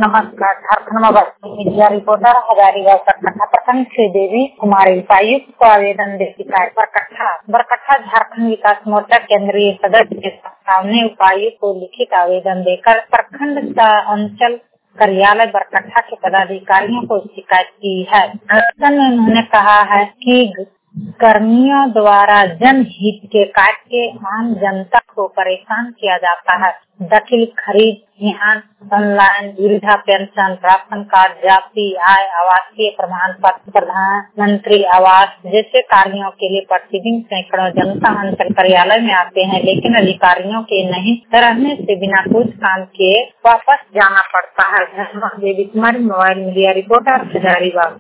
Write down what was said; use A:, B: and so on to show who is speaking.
A: नमस्कार। Jharkhand media reporter Hazaribagh Barkattha प्रखंड श्रीदेवी कुमारी उपायुक्त को आवेदन दे शिकायत बरकट्ठा झारखंड विकास मोर्चा केंद्रीय सदस्य के सामने उपायुक्त को लिखित आवेदन देकर प्रखंड अंचल कार्यालय बरकट्ठा के पदाधिकारियों को शिकायत की है। आवेदन में उन्होंने कहा है कि कर्मियों द्वारा जनहित के कार्य के आम जनता को परेशान किया जाता है। दखल खरीद, ध्यान, ऑनलाइन वृद्धा पेंशन, राशन कार्ड, जाति आय, आवासीय प्रमाण पत्र, प्रधानमंत्री आवास जैसे कार्यों के लिए प्रतिदिन सैकड़ों जनता अंचल कार्यालय में आते हैं, लेकिन अधिकारियों के नहीं रहने से बिना कुछ काम किए वापस जाना पड़ता है। Devi Kumari, mobile media reporter Hazaribagh.